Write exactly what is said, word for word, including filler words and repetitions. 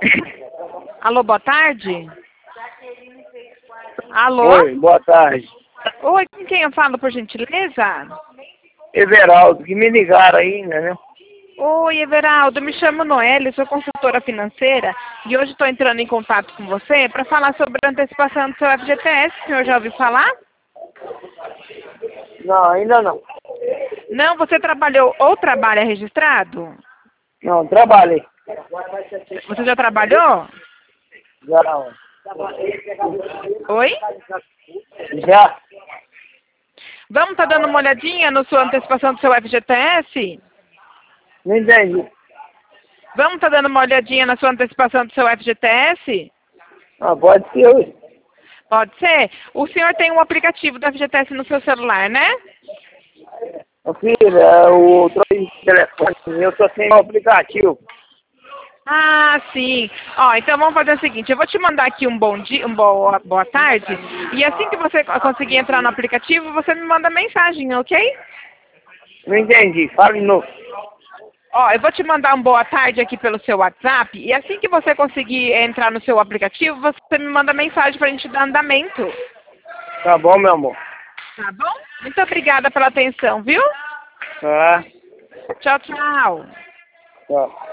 Alô, boa tarde. Alô? Oi, boa tarde. Oi, com quem eu falo, por gentileza? Everaldo, que me ligaram aí, né? Oi, Everaldo, me chamo Noelle, sou consultora financeira e hoje estou entrando em contato com você para falar sobre a antecipação do seu F G T S. O senhor já ouviu falar? Não, ainda não. Não, você trabalhou ou trabalha registrado? Não, trabalhei. Você já trabalhou? Já. Oi? Já? Vamos estar dando uma olhadinha na sua antecipação do seu F G T S? Não entendi. Vamos estar dando uma olhadinha na sua antecipação do seu F G T S? Ah, pode ser hoje. Pode ser? O senhor tem um aplicativo do F G T S no seu celular, né? Ô, filha, o troço de telefone, eu tô sem o aplicativo. Ah, sim. Ó, então vamos fazer o seguinte, eu vou te mandar aqui um bom dia, um boa, boa tarde, e assim que você conseguir entrar no aplicativo, você me manda mensagem, ok? Não entendi, fala de novo. Ó, eu vou te mandar um boa tarde aqui pelo seu WhatsApp, e assim que você conseguir entrar no seu aplicativo, você me manda mensagem pra gente dar andamento. Tá bom, meu amor. Tá bom? Muito obrigada pela atenção, viu? Tá. Tchau, tchau. Tchau.